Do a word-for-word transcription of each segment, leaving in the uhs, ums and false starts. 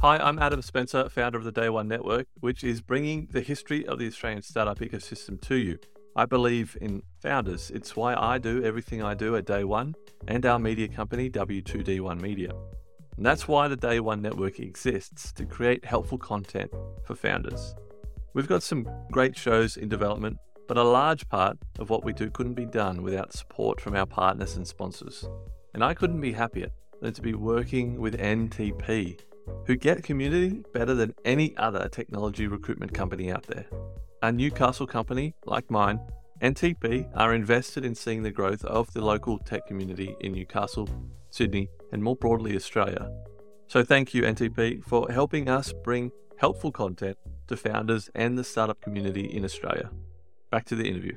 Hi, I'm Adam Spencer, founder of the Day One Network, which is bringing the history of the Australian startup ecosystem to you. I believe in founders. It's why I do everything I do at Day One and our media company, W two D one Media. And that's why the Day One Network exists, to create helpful content for founders. We've got some great shows in development, but a large part of what we do couldn't be done without support from our partners and sponsors. And I couldn't be happier than to be working with N T P, who get community better than any other technology recruitment company out there. A Newcastle company like mine, N T P are invested in seeing the growth of the local tech community in Newcastle, Sydney, and more broadly Australia. So thank you, N T P, for helping us bring helpful content to founders and the startup community in Australia. Back to the interview.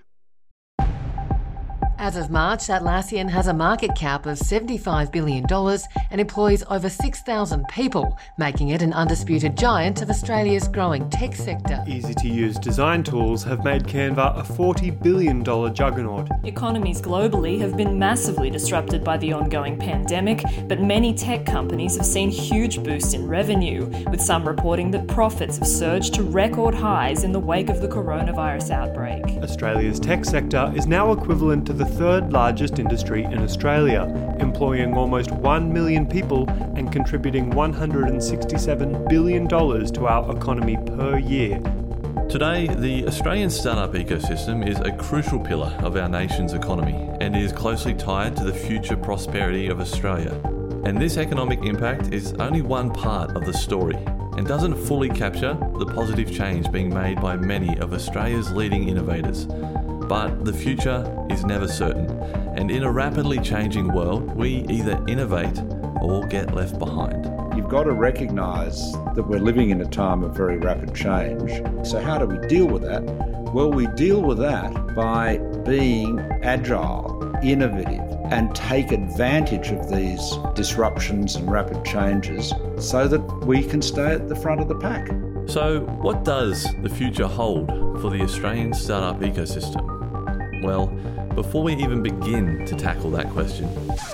As of March, Atlassian has a market cap of seventy-five billion dollars and employs over six thousand people, making it an undisputed giant of Australia's growing tech sector. Easy-to-use design tools have made Canva a forty billion dollars juggernaut. Economies globally have been massively disrupted by the ongoing pandemic, but many tech companies have seen huge boosts in revenue, with some reporting that profits have surged to record highs in the wake of the coronavirus outbreak. Australia's tech sector is now equivalent to the third largest industry in Australia, employing almost one million people and contributing one hundred sixty-seven billion dollars to our economy per year. Today, the Australian startup ecosystem is a crucial pillar of our nation's economy and is closely tied to the future prosperity of Australia. And this economic impact is only one part of the story and doesn't fully capture the positive change being made by many of Australia's leading innovators. But the future is never certain, and in a rapidly changing world, we either innovate or get left behind. You've got to recognise that we're living in a time of very rapid change. So how do we deal with that? Well, we deal with that by being agile, innovative, and take advantage of these disruptions and rapid changes so that we can stay at the front of the pack. So what does the future hold for the Australian startup ecosystem? Well, before we even begin to tackle that question,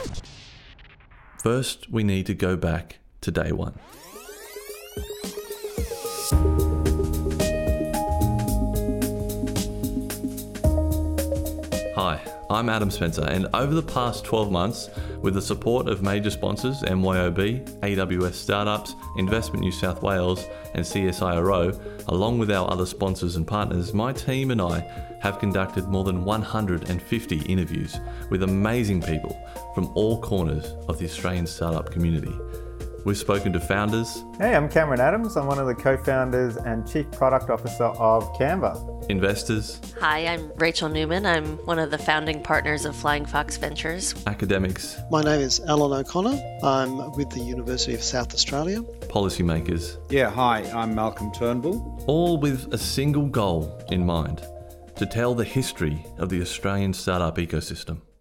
first we need to go back to day one. Hi, I'm Adam Spencer, and over the past twelve months, with the support of major sponsors M Y O B, A W S Startups, Investment New South Wales and C S I R O, along with our other sponsors and partners, my team and I have conducted more than one hundred fifty interviews with amazing people from all corners of the Australian startup community. We've spoken to founders. Hey, I'm Cameron Adams. I'm one of the co-founders and Chief Product Officer of Canva. Investors. Hi, I'm Rachel Newman. I'm one of the founding partners of Flying Fox Ventures. Academics. My name is Alan O'Connor. I'm with the University of South Australia. Policymakers. Yeah, hi, I'm Malcolm Turnbull. All with a single goal in mind: to tell the history of the Australian startup ecosystem.